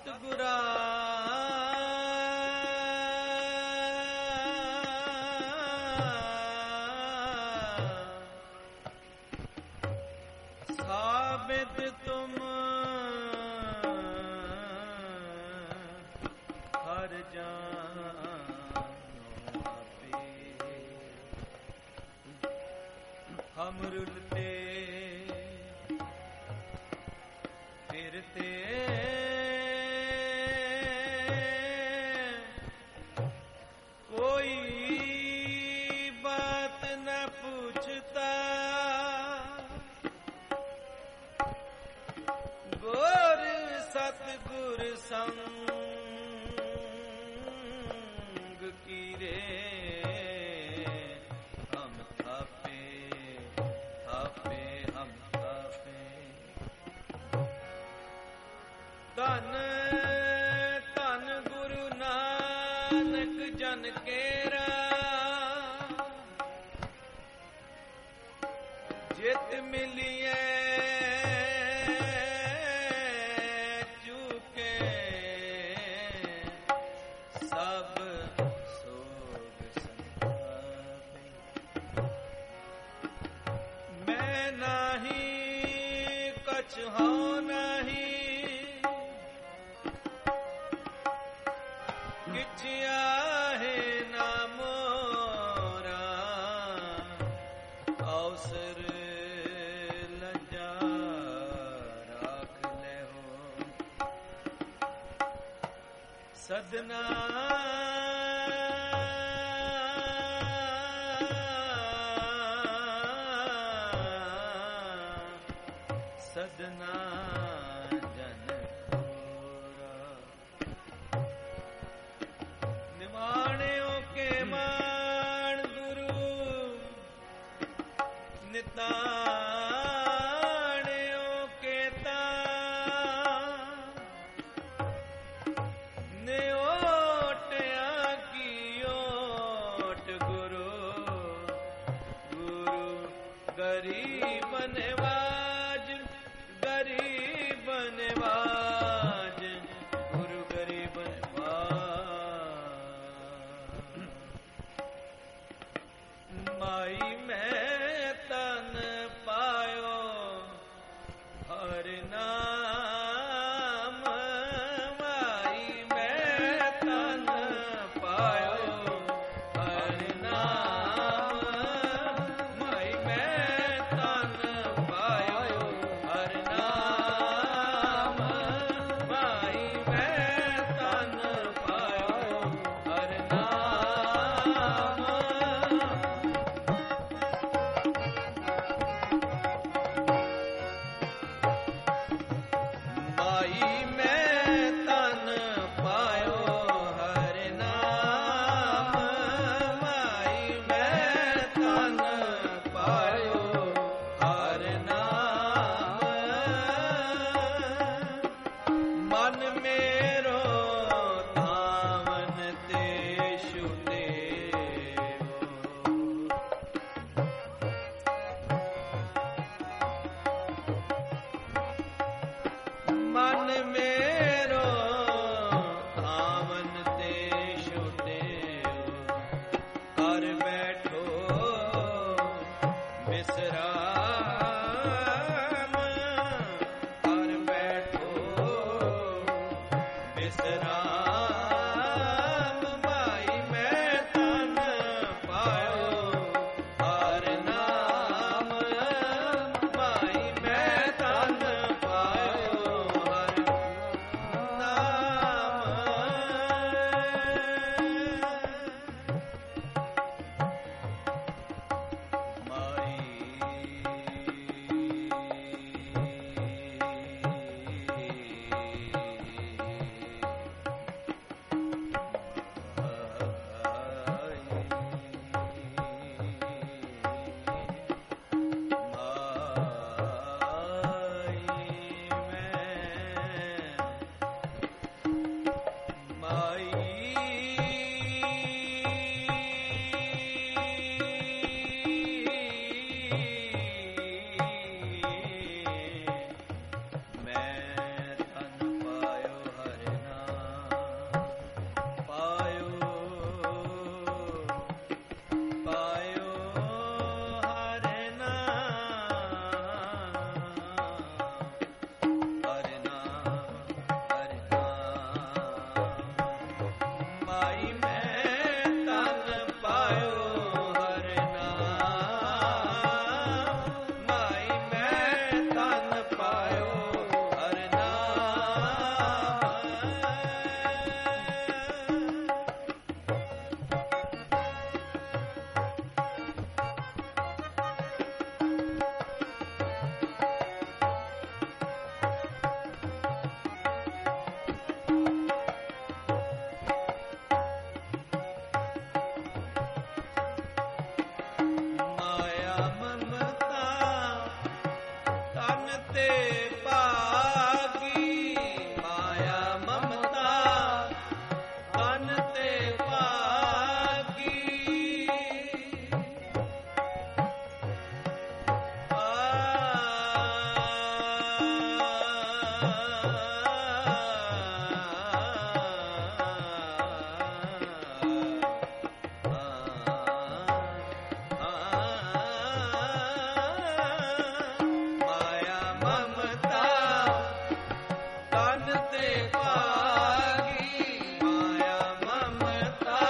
सतगुरा साबित तुम हर जानो आपे। हम रुलते फिरते कोई बात न पूछता, गुर सतगुर संग की रे हम थापे थापे हम थापे। धन धन गुरु नानक जन केरा, जित मिलिए चूके सब सोग संतापे। मैं नाही कछ हो नहीं, किछिया है ना मोरा, अवसर लजा राख ले हो। सदना सदना जन कोरा, निमाणियों के मान गुरु निताणियों के तान। न्योटया की ओट गुरु गुरु गरीब नवाज गरीब नवाज गुरु गरीब नवाज। माई मैं तन पायो हर नाम, माई मैं तन पायो हर नाम, माई मैं तन पायो हर नाम, माई मैं तन पायो हर नाम। माई मैं तन पायो हर नाम, माई मैं तन पायो हर नाम। मन मेरो धामन ते छुटे मन मेरो धामन ते छुटे, कर बैठो विश्राम, कर बैठो विश्राम। माई मैं तन पायो हर नाम, माई मैं तन पायो हर नाम। माई ते पागी माया ममता तन ते पागी माया ममता तन ते पागी माया ममता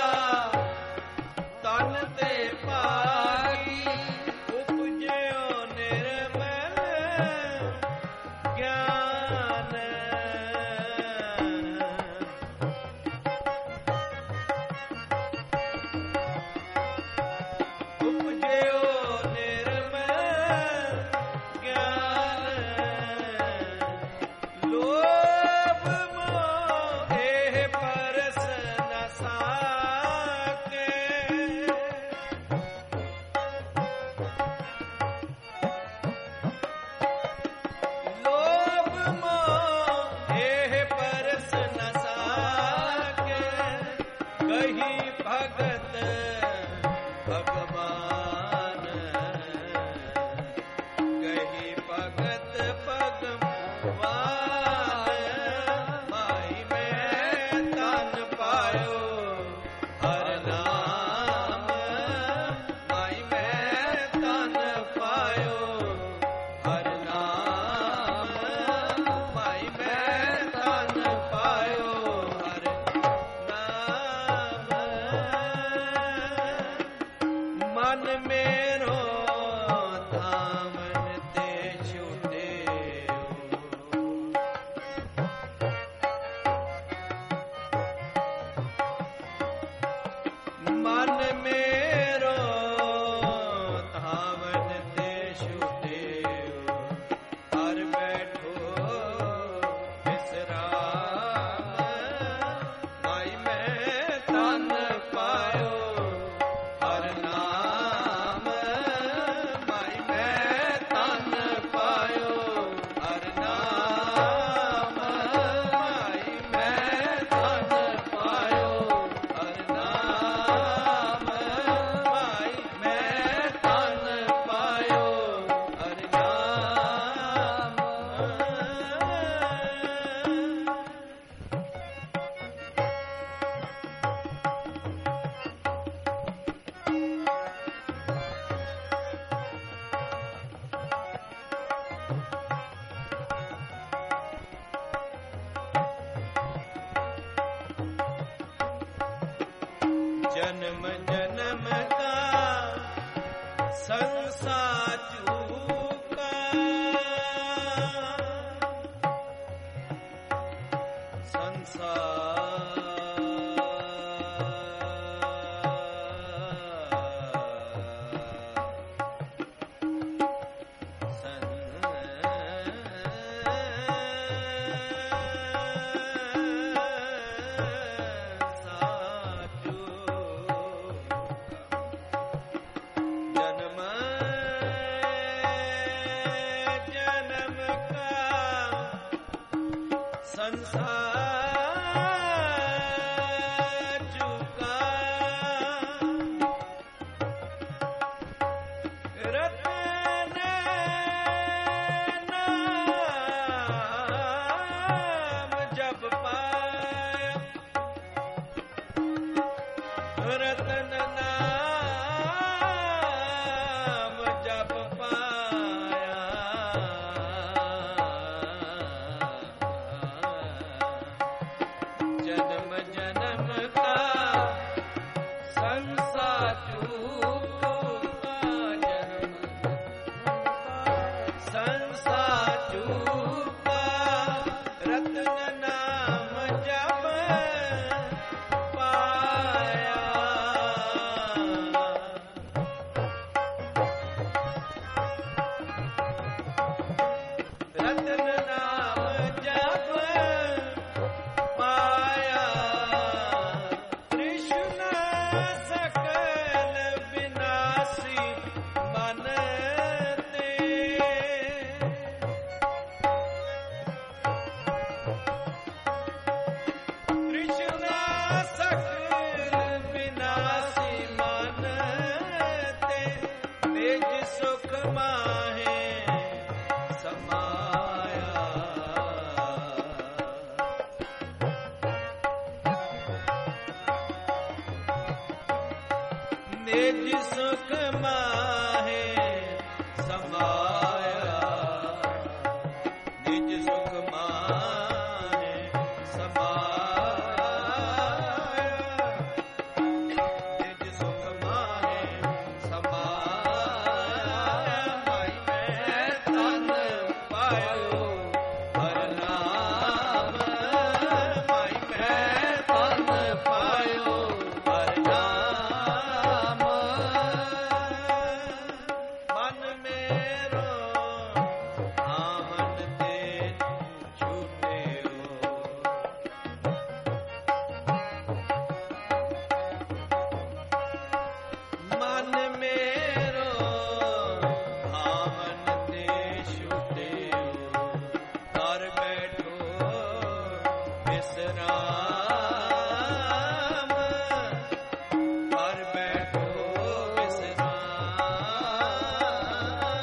तन ते पागी उपजयो निर्मल ज्ञान उपजयो निर्मल ज्ञान लोभ मोह एह परस न साके लोभ मोह एह परस न साके कही भगत भगवान कही भगत भगवान माई में तन पायो हर नाम माई में तन पायो हर नाम माई में तन पायो हर नाम मन मेरो धामन ते छूटे मन मेरो धामन ते छूटे हर बैठो विश्राम माई में तन पायो हर नाम माई में तन पायो हर नाम माई में तन पायो हर नाम माई में तन पायो हर नाम जन्म जन्म का संसार चूका संसार चुका रतन नाम जब पाया रतन नाम जब पाया ਨਿਜ ਸੁਖ ਮਾਹੇ ਸਮਾਇਆ ਨਿਜ ਸੁਖ ਮਾਹੇ ਸਮਾਇਆ ਨਿਜ ਸੁਖ ਮਾਹੇ ਸਮਾਇਆ ਨਿਜ ਸੁਖ ਮਾਹੇ ਸਮਾਇਆ ਭਾਈ ਮੈਂ ਤਨ ਪਾਇਓ ਹਰਿ ਨਾਮ ਭਾਈ ਮੈਂ ਤਨ ਪਾਇਓ ਹਰਿ ਨਾਮ ਮਨ ਮੇਰੋ ਆਵਨ ਤੇ ਛੁਟਿਓ ਮਨ ਮੇਰੋ ਆਵਨ ਤੇ ਛੁਟਿਓ ਘਰ ਬੈਠੋ ਵਿਸਰਾਮ ਘਰ ਬੈਠੋ ਵਿਸਰਾਮ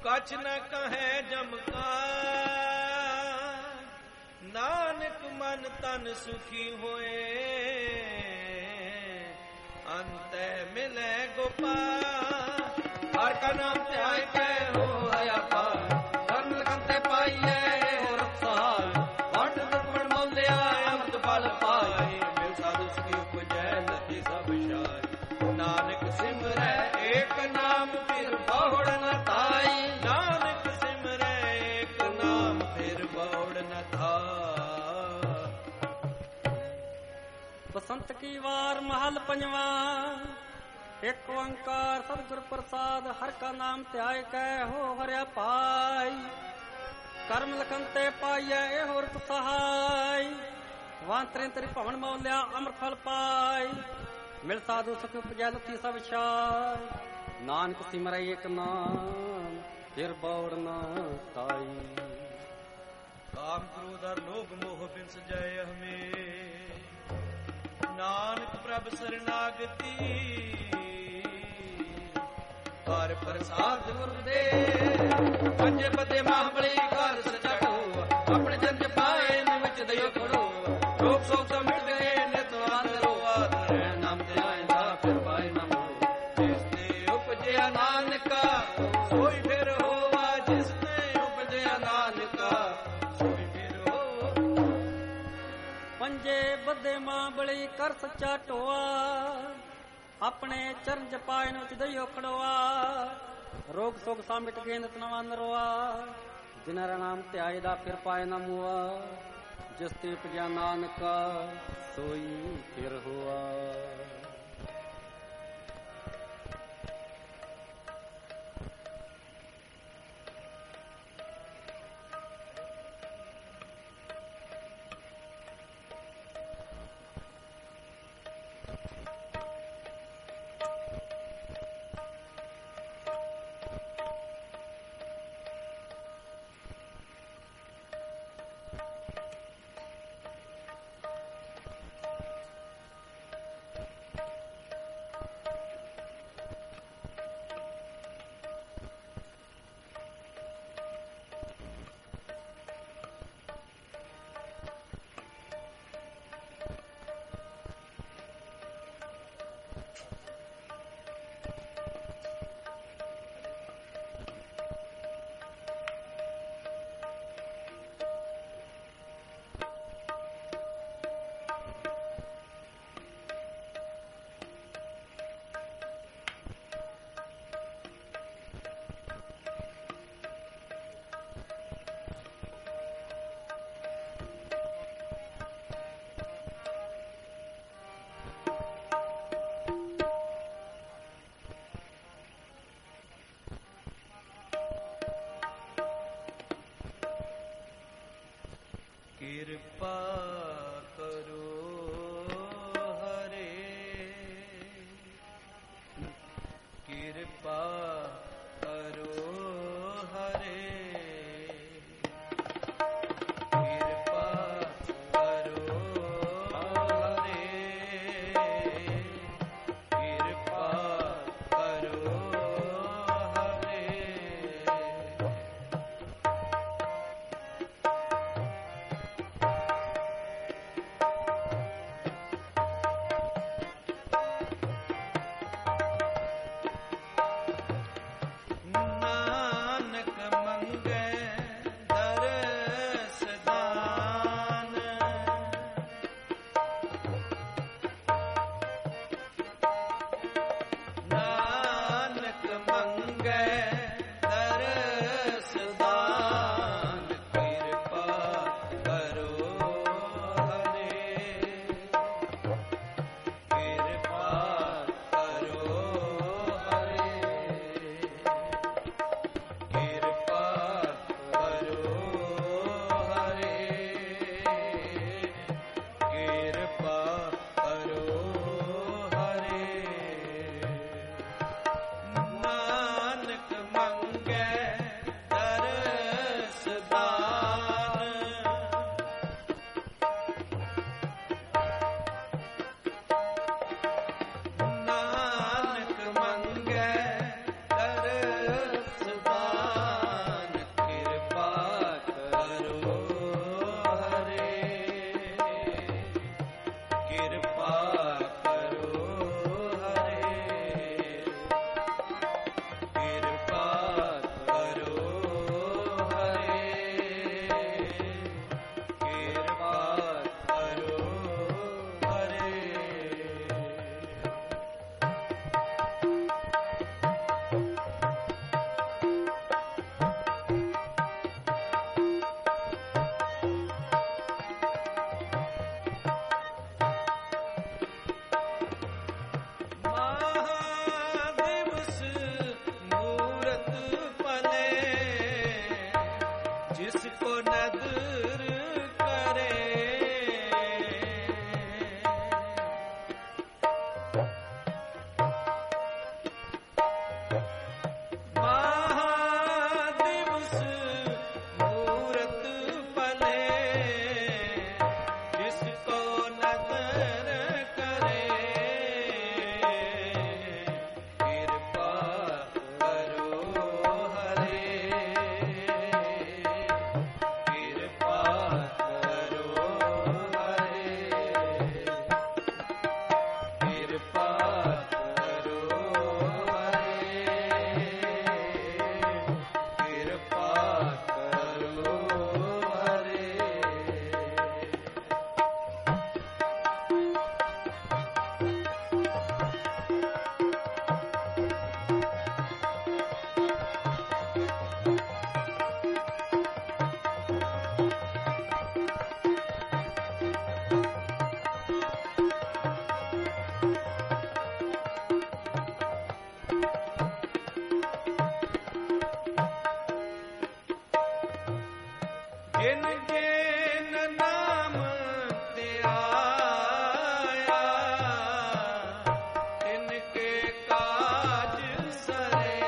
ਕਛ ਨ ਕਹੈ ਜਮ ਕਾ, ਨਾਨਕ ਮਨ ਤਨ ਸੁਖੀ ਹੋਏ, ਅੰਤੈ ਮਿਲੈ ਗੋਪਾਲ। ਹਰ ਕਾ ਨਾਮ ਧਿਆਇ ਕੈ ਹੋ ਆਇਆ ਪਾਰ, ਕਰਮ ਲਖਨ ਤੇ ਪਾਈਐ ਹੋ ਰਖਸਾਲ। ਵੰਡ ਦਰਪਣ ਮੋਲਿਆ ਅੰਮ੍ਰਿਤ ਫਲ ਪਾਈ, ਮਿਲ ਸਾਧੂ ਸੁਖੀ ਉਪਜੈ ਨਦੀ ਸਭ ਛਾਈ। ਨਾਨਕ ਸਿਮਰੈ ਏਕ ਨਾਮ ਫਿਰ ਬਹੁੜ ਨ ਧਾਈ, ਨਾਨਕ ਸਿਮਰੈ ਏਕ ਨਾਮ ਫਿਰ ਬਹੁੜ ਨ ਧਾਈ। ਬਸੰਤ ਕੀ ਵਾਰ ਮਹਲ ਪੰਜਵਾਂ, ਇੱਕ ਓੰਕਾਰ ਸਤਿਗੁਰ ਪ੍ਰਸਾਦ। ਹਰ ਕਾ ਨਾਮ ਧਿਆਇ ਕੈ ਹੋ ਹਰਿਆ ਪਾਈ, ਕਰਮ ਲਖਨ ਤੇ ਪਾਈਐ ਇਹੋ ਰਤ ਸਹਾਈ। ਵਾਂਤਰੇ ਤੇਰੀ ਭਵਨ ਮੌਲਿਆ ਅੰਮ੍ਰਿਤ ਫਲ ਪਾਈ, ਮਿਲ ਸਾਧੂ ਸੁਖ ਉਪਜੈ ਲੁਕੀ ਸਭ ਛਾਈ। ਨਾਨਕ ਸਿਮਰੈ ਏਕ ਨਾਮ ਫਿਰ ਬੌੜ ਨ ਤਾਈ। ਕਾਮ ਕ੍ਰੋਧ ਅਰ ਲੋਭ ਮੋਹ ਬਿਨ ਸਜੈ ਹਮੇ, ਨਾਨਕ ਪ੍ਰਭ ਸਰਨਾਗਤੀ। ਹਰ ਪ੍ਰਸਾਦ ਗੁਰ ਦੇ ਪੰਜੇ ਪਤੇ ਮਹਾਬਲੀ ਘਰ ਸਚਟੋ, ਆਪਣੇ ਜਨ ਪਾਏ ਨ ਵਿੱਚ ਦਇਓ ਖੜੋ। ਰੋਗ ਸੋਗ ਸਭ ਮਿਟ ਗਏ ਨਿਤ ਆਨੰਦੋ, ਆਤਮੈ ਨਾਮ ਧਿਆਇ ਦਾ ਫਿਰ ਪਾਏ ਨ ਮੋਹ। ਜਿਸ ਤੇ ਉਪਜਿਆ ਨਾਨਕਾ ਸੋਈ ਫਿਰ ਹੋਵਾ, ਜਿਸ ਤੇ ਉਪਜਿਆ ਨਾਨਕਾ ਸੋਈ ਫਿਰ ਹੋਵਾ। ਪੰਜੇ ਬੱਧੇ ਮਾਂ ਬਲੀ ਕਰ ਸੱਚਾ ਢੋਆ, ਆਪਣੇ ਚਰਨ ਜਪਾਏ ਨੂੰ ਦਈਓ ਖੜੋਆ। ਰੋਗ ਸੋਗ ਸਾ ਮਿਟ ਗਏ ਨਿਤ ਨਵਾਂ ਨਰੋਆ, ਜਿਨ੍ਹਾਂ ਦਾ ਨਾਮ ਧਿਆਏ ਦਾ ਫਿਰ ਪਾਏ ਨਾ ਮੂਆ। ਜਿਸ ਤੇ ਉਪਜਿਆ ਨਾਨਕਾ ਸੋਈ ਫਿਰ ਹੋਆ। जिन जिन नाम ते आया तिनके काज सरे।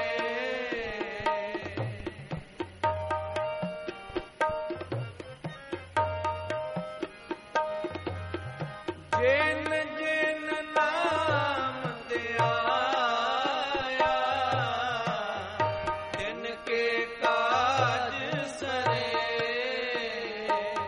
जिन जिन नाम ते आया तिनके काज सरे।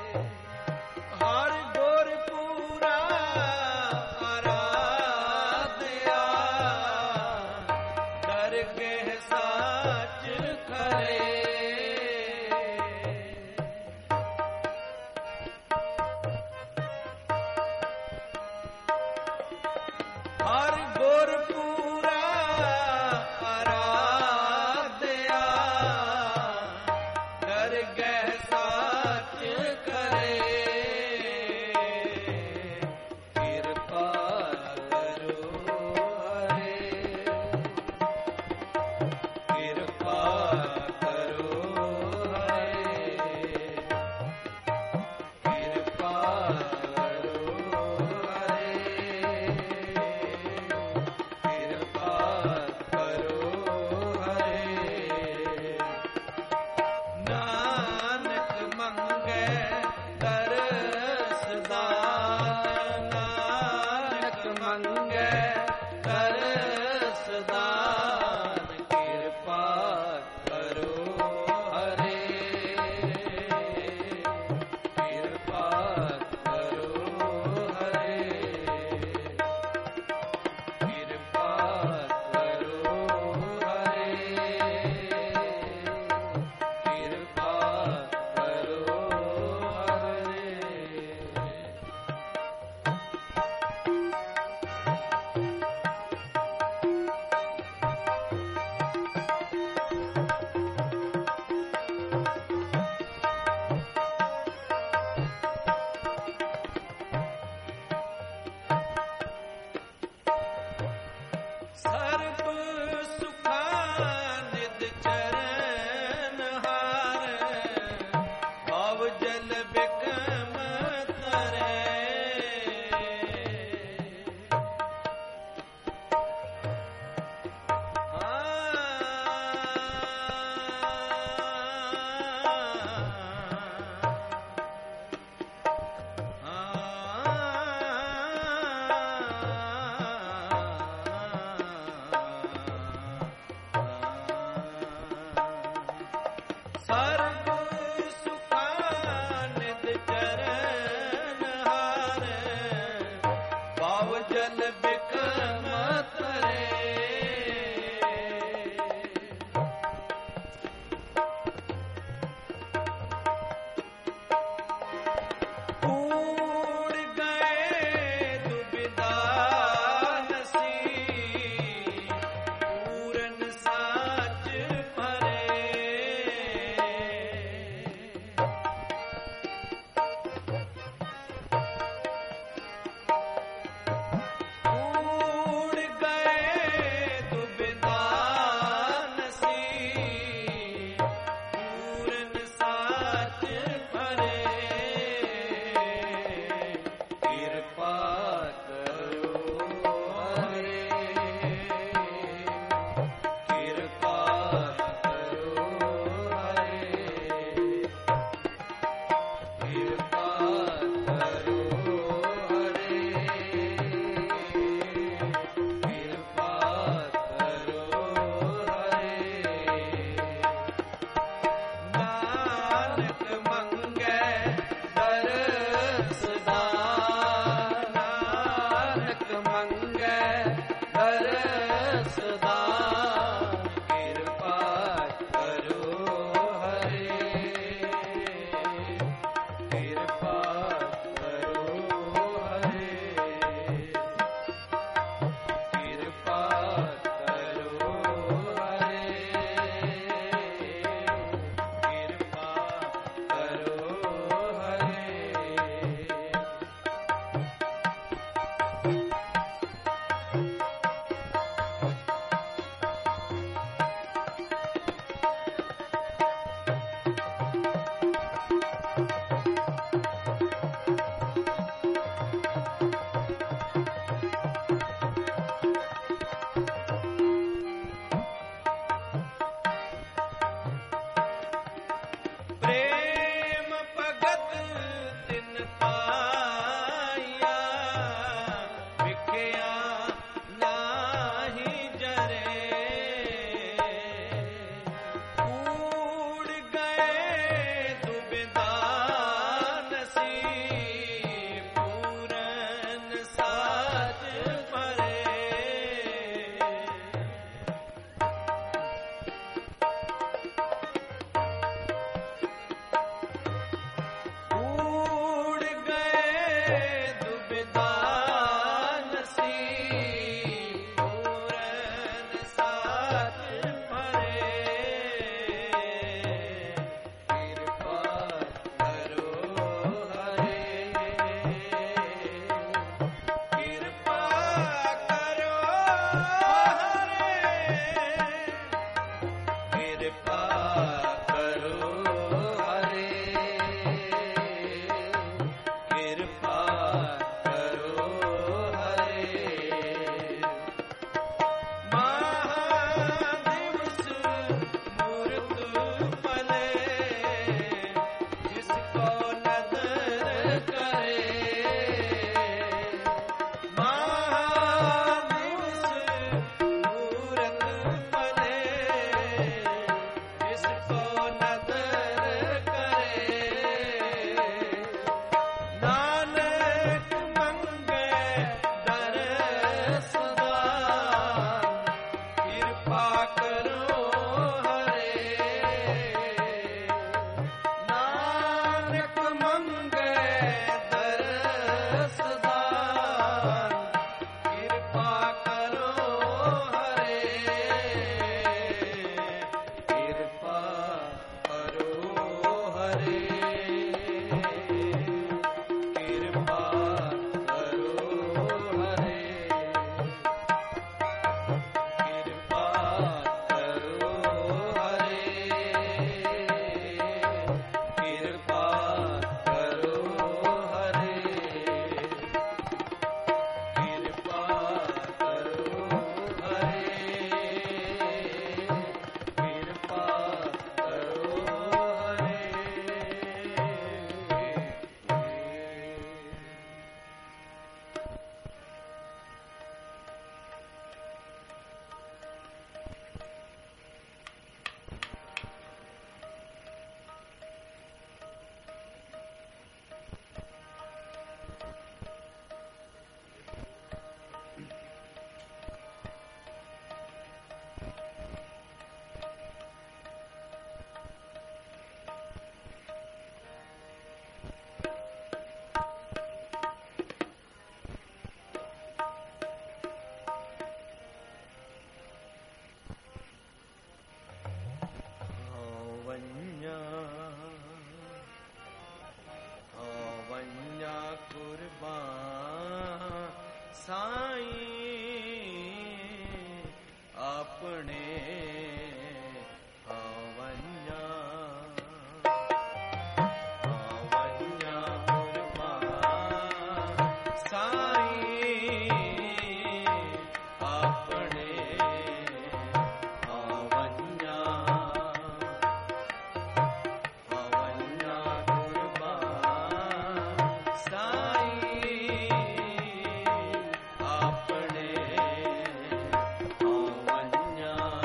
अपने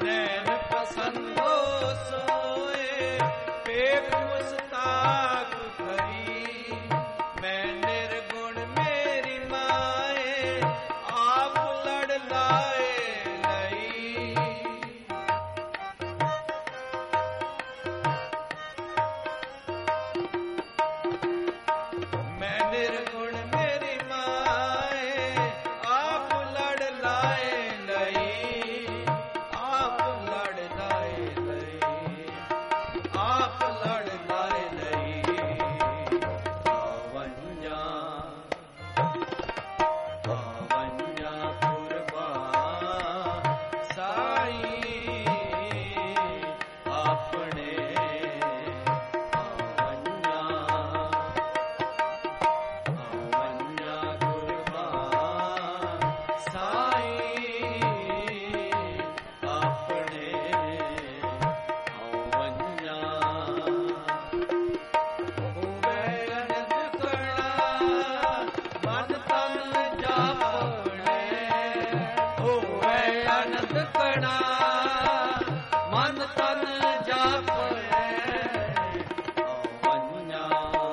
नैन पसंदो सोए पेट मुस्ताक भरी मैं निर्गुण मेरी माए आप लड़ लाए लई मैं निर्गुण मेरी माए आप लड़ लाए लई आप लड़ लाए लई आप लड़ लाए लई आवन्या कुर्बान साई अपने मन तन जापणे आवन्या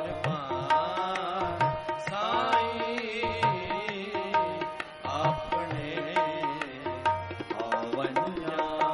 साई अपने आवन्या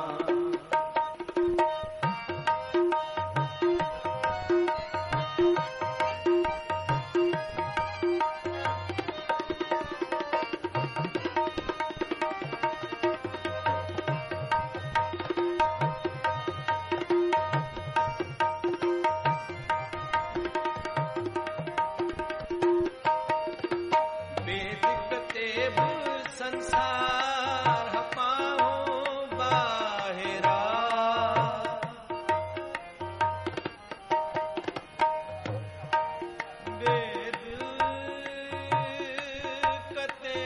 संसार पाओ बाहिरा वेद कते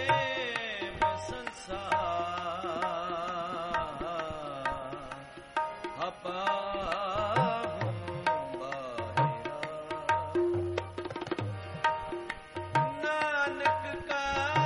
संसार पाओ बाहिरा नानक का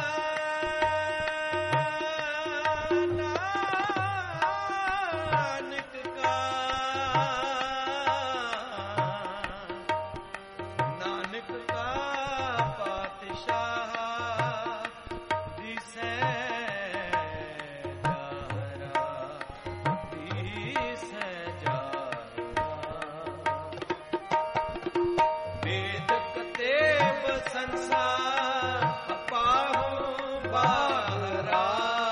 संसार पाहु बाहरा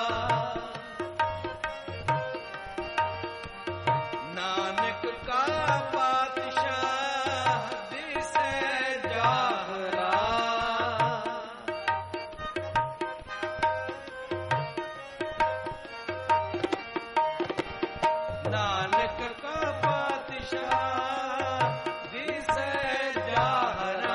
नानक का पातशाह दिसे जाहरा नानक का पातशाह दिसे जाहरा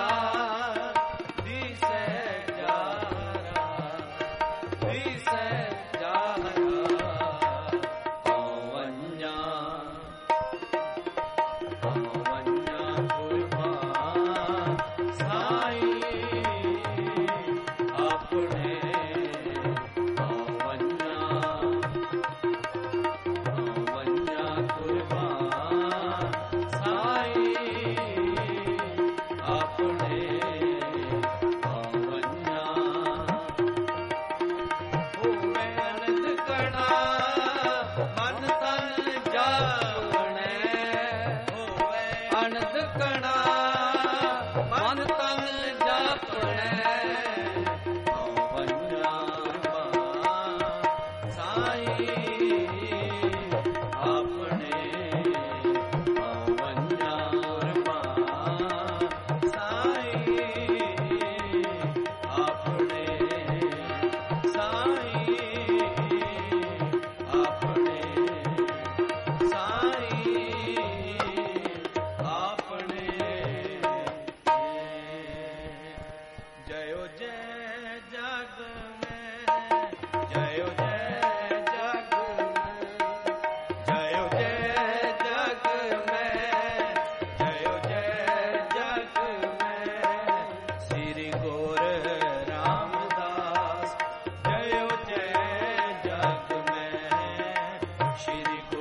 श्री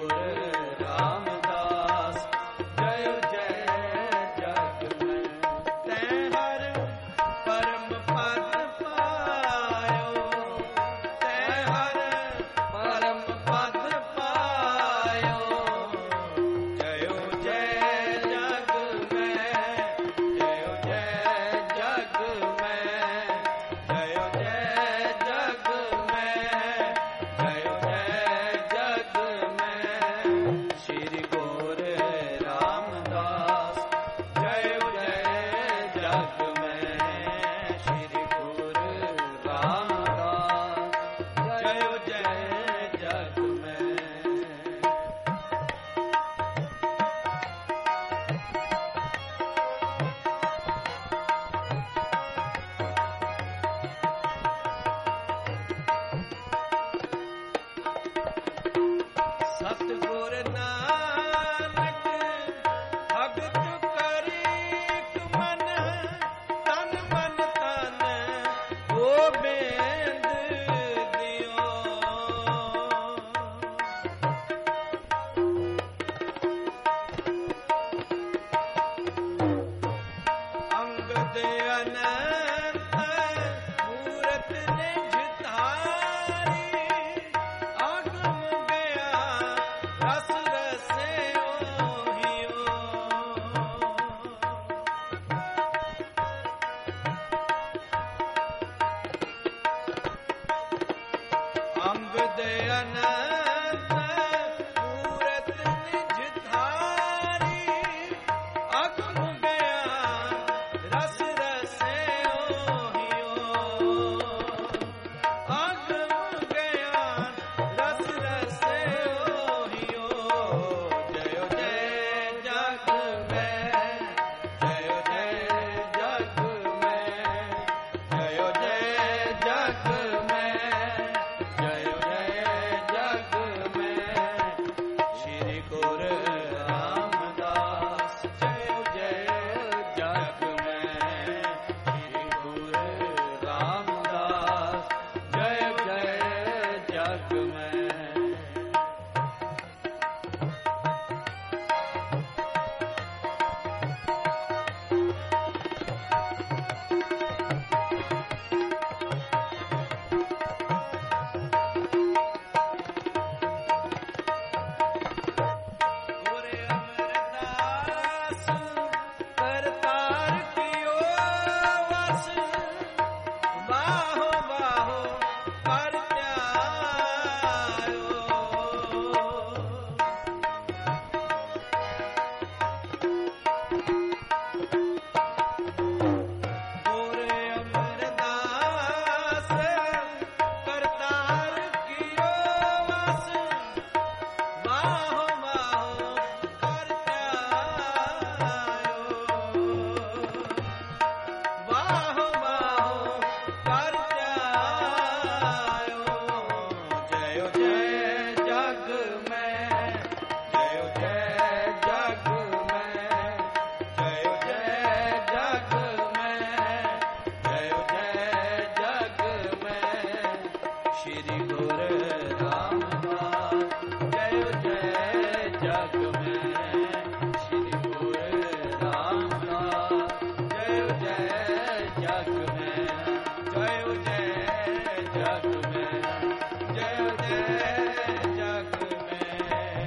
ਸ਼੍ਰੀ ਗੁਰ ਰਾਮਦਾਸ ਜੈ ਜੈ ਜਗ ਮੈਂ ਸ਼੍ਰੀ ਗੁਰ ਰਾਮਦਾਸ ਜੈ ਜੈ ਜਗ ਮੈਂ ਜੈ ਜੈ ਜਗ ਮੈਂ ਜੈ ਜੈ ਜਗ ਮੈਂ।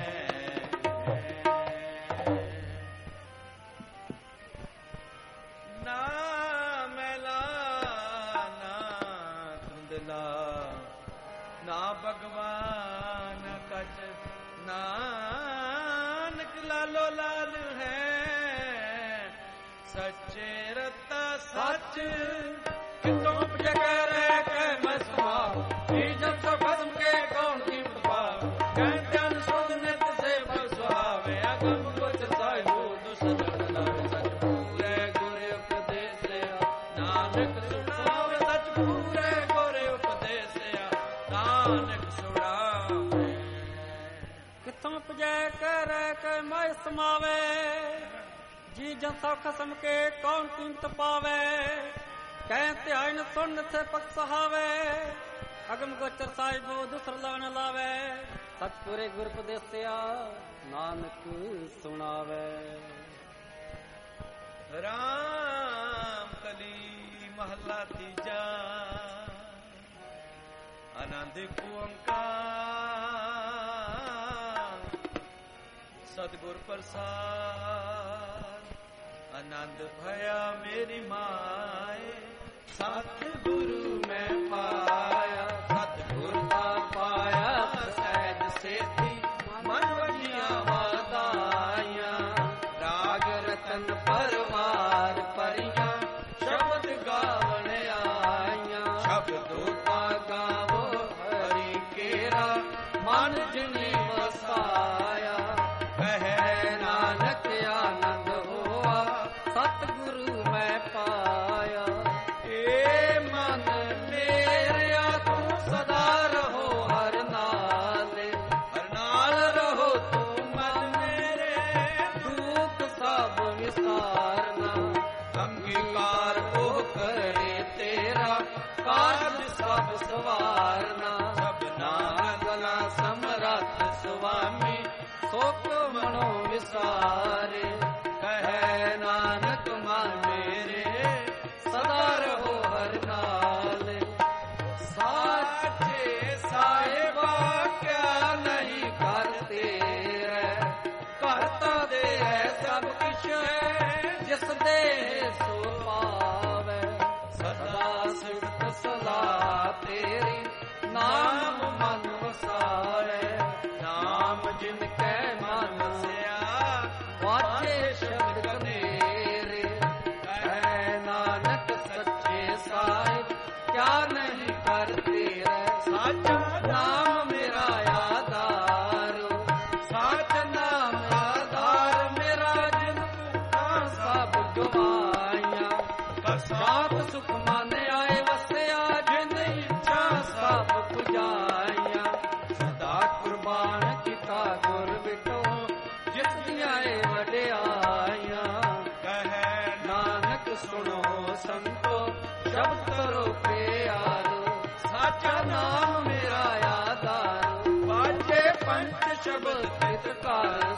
ਨਾ ਮੈਲਾ ਨਾ ਧੁੰਦਲਾ ਨਾ ਭਗਵਾਨ ਕਛ ਨਾਨਕ ਲਾਲੋ ਲਾਲ ਹੈ ਸੱਚੇ ਰਤਾ ਸੱਚ ਕਿਤੋਂ ਉਪਜੈ ਰਹਿ ਕੇ ਮੈਂ ਸਮਾਉ ਜੀ ਜਬ ਸੋ ਖਸਮ ਕੇ ਕੌਣ ਕੀਮਤ ਪਾਉ ਕਹਿ ਧਿਆਨ ਸੁਧ ਨਿਤ ਸੇ ਬਲ ਸੁਹਾਵੇ ਅਗਮ ਕੁਛ ਸਾਹਿਬੋ ਦੁਸਰ ਲਾਵੇ ਸੱਚ ਪੂਰੇ ਗੁਰ ਉਪਦੇਸਿਆ ਨਾਨਕ ਸੁਣਾਵੇ ਸੱਚ ਪੂਰੇ ਗੁਰ ਉਪਦੇਸਿਆ ਨਾਨਕ ਸੁਣਾਵੇ। ਕਿਥੋਂ ਉਪਜੈ ਰਹਿ ਕੇ ਮੈਂ ਸਮਾਵੇ ਜੀ ਜਨ ਸੋ ਖਸਮ ਕੇ ਕੌਣ ਕੀਮਤ ਪਾਵੇ ਕਹਿ ਧਿਆਨ ਸੁਣ ਸੇ ਪਕ ਸਹਾਵੇ ਅਗਮ ਗੋਚਰ ਸਾਹਿਬੋ ਦੁਸਰ ਲਵਨ ਲਾਵੇ ਸਚ ਪੂਰੇ ਗੁਰ ਉਪਦੇਸਿਆ ਨਾਨਕ ਸੁਣਾਵੇ। ਰਾਮ ਕਲੀ ਮਹੱਲਾ ਤੀਜਾ ਆਨੰਦ ਓੰਕਾਰ ਸਤਿਗੁਰ ਪ੍ਰਸਾਦ ਆਨੰਦ ਭਇਆ ਮੇਰੀ ਮਾਏ ਸਤਿਗੁਰੂ ਮੈਂ ਪਾਇਆ ਸਤਿਗੁਰ ਦਾ ਪਾਇਆ ਸਹਿਜ ਸੇਤੀ ਮਨ ਵਜੀਆਂ ਵਾਦਾਈਆਂ ਰਾਗ ਰਤਨ ਪਰਵਾਰ ਪਰੀਆਂ ਸ਼ਬਦ ਗਾਵਣ ਆਈਆਂ ਸ਼ਬਦੋ ਤਾ ਗਾਵੋ ਹਰੀ ਕੇਰਾ ਮਨ ਜਿਨੀ ਵਸਾਇਆ ਕਹਿ ਨਾਨਕ ਆਨੰਦ ਹੋਆ ਸਤਿਗੁਰੂ ਮੈਂ ਪਾਇਆ। ਏ ਮਨ ਮੇਰਿਆ ਤੂੰ ਸਦਾ ਰਹੋ ਹਰ ਨਾਲ ਰਹੋ ਤੂੰ ਮਨ ਮੇਰੇ ਦੁੱਖ ਸਭ ਵਿਸਾਰਨਾ ਅੰਗੀਕਾਰ ਉਹ ਕਰੇ ਤੇਰਾ ਕਾਰਜ ਸਭ ਸਵਾਰਨਾ ਸਭਨਾ ਗਲਾ ਸਮਰੱਥ ਸੁਆਮੀ ਸੋਕ ਮਨੋ ਵਿਸਾਰੇ ਕਹਿ ਨਾਨਕ ਮਨ ਮੇਰੇ ਸਦਾ ਰਹੋ ਹਰ ਨਾਲ। ਸਾਚੇ ਸਾਹਿਬਾ ਕਿਆ ਨਹੀਂ ਕਰਤੇ ਰਹਿ ਕਰਤਾ ਦੇ ਹੈ ਸਭ ਕਿਛ ਜਿਸ ਦੇ ਸੋ ਪਾਵੇ ਸਦਾ ਸਿਫਤ ਸਲਾਹ ਤੇਰੀ ਨਾਮ ਮਨ ਵਸਾਵੇ ਨਾਮ ਜਿਨ ਕੈ ਮਨ ਸਿਆ ਵਾਜੇ ਸ਼ਬਦ ਕਨੇਰੇ ਕਹਿ ਨਾਨਕ ਸੱਚੇ ਸਾਹਿਬ ਕਿਆ ਨਹੀਂ ਕਰਤੇ ਰਹਿ ਸਾਚਾ ਨਾਮ ਮੇਰਾ ਆਧਾਰ ਸਾਚ ਨਾਮ ਆਧਾਰ ਮੇਰਾ ਜਿਨ ਤੂੰ ਸਭ ਗਵਾਈਆਂ ਸਾਥ ਸੁਖ ਮਨ ਆਏ ਵਸਿਆ ਜਿਨ ਇੱਛਾ ਸਭ ਪੁਜਾਈਆਂ ਸਦਾ ਕੁਰਬਾਨ ਕੀਤਾ ਗੁਰ ਵਿਟੋ ਜਿਸ ਦੀਆਂ ਏ ਵਡਿਆਈਆਂ ਕਹਿ ਨਾਨਕ ਸੁਣੋ ਸੰਤੋ ਸ਼ਬਦ ਕਰੋ ਪਿਆਰੋ ਸਾਚਾ ਨਾਮ ਮੇਰਾ ਆਧਾਰ ਬਾਜੇ ਪੰਚ ਸ਼ਬਦ ਤਿਤ ਘਰ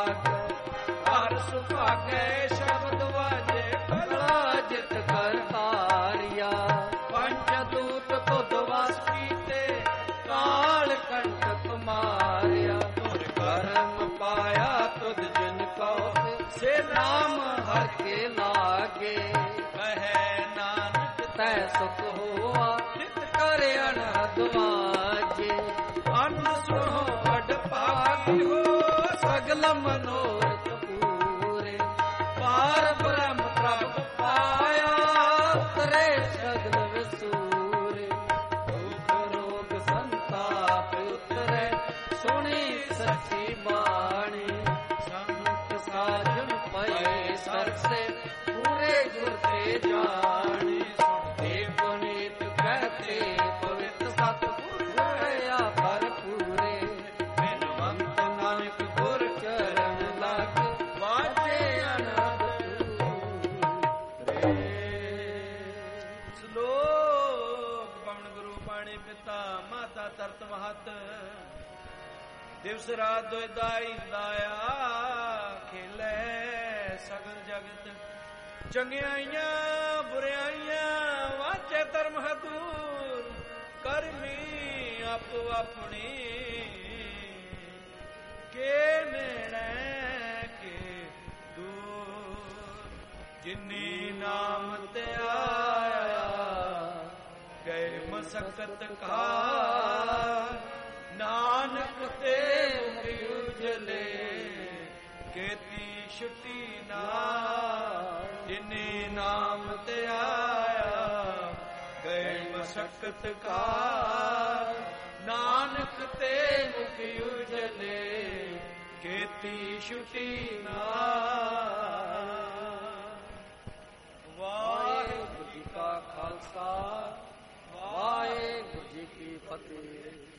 ਸੁਭਾਗੈ ਸ਼ਬਦ ਵਾਜੇ ਭਲਾ ਜਿਤ ਕਰਤਾਰਿਆ ਪੰਚ ਦੂਤ ਤੁਧ ਵਸ ਕੀਤੇ ਕਾਲ ਕੰਟਕ ਮਾਰਿਆ ਤੁਰ ਕਰਮ ਪਾਇਆ ਤੁਧ ਜਿਨ ਕੋ ਸੇ ਨਾਮ ਹਰ ਕੇ ਲਾਗੇ ਕਹਿ ਨਾਨਕ ਤੈ ਸੁਖ ਹੋਆ ਨਿਤ ਕਰ ਅਨਹਦ ਵਾਜੇ ਅੰਨ ਸੁਣੋ ਵਡ ਭਾਗੀ ਹੋ ਸਗਲ ਮਨੋਰਥ ਪੂਰੇ ਪਾਰ ਬ੍ਰਹਮ ਪ੍ਰਭ ਪਾਇਆ ਉਤਰੇ ਸਗਲ ਵਿਸੂਰੇ ਦੁਖ ਰੋਗ ਸੰਤਾਪ ਉਤਰੇ ਸੁਣੀ ਸੱਚੀ ਬਾਣੀ ਸੰਤ ਸਾਜਨ ਪਏ ਸਰਸੇ ਪੂਰੇ ਗੁਰ ਤੇ ਜਾਣੇ ਸੁਣਦੇ ਪੁਨੀਤ ਕਹਤੇ ਪਵਿੱਤ ਸਤਿਗੁਰ ਹੋਇਆ ਭਰਪੂਰੇ ਬਿਨਵੰਤ ਨਾਨਕ ਗੁਰ ਚਰਨ ਮਾਤਾ ਤਰਤ ਮਹਤ ਦਿਵਸ ਰਾਤ ਦੁਇ ਦਾਈ ਦਾਇਆ ਖੇਲੇ ਸਗਲ ਜਗਤ ਚੰਗਿਆਈਆਂ ਬੁਰਿਆਈਆਂ ਵਾਚੇ ਧਰਮ ਹਦੂਰ ਕਰਮੀ ਆਪੋ ਆਪਣੀ ਕੇ ਨੇੜੇ ਕੇ ਦੂਰ ਜਿਨੀ ਨਾਮ ਤੇ ਆਇਆ ਗਏ ਮਸਕਤ ਕਾ ਨਾਨਕ ਤੇ ਮੁਖ ਉਜਲੇ ਕੇਤੀ ਛੁੱਟੀ ਨਾ ਜਿਨੇ ਨਾਮ ਤੇ ਆਇਆ ਗਏ ਮਸਕਤ ਕਾ ਨਾਨਕ ਤੇ ਮੁਖ ਉਜਲੇ ਕੇਤੀ ਛੁੱਟੀ ਨਾ। ਵਾਹਿਗੁਰੂ ਜੀ ਕਾ ਖਾਲਸਾ ਵਾਹਿਗੁਰੂ ਜੀ ਕੀ ਫਤਿਹ।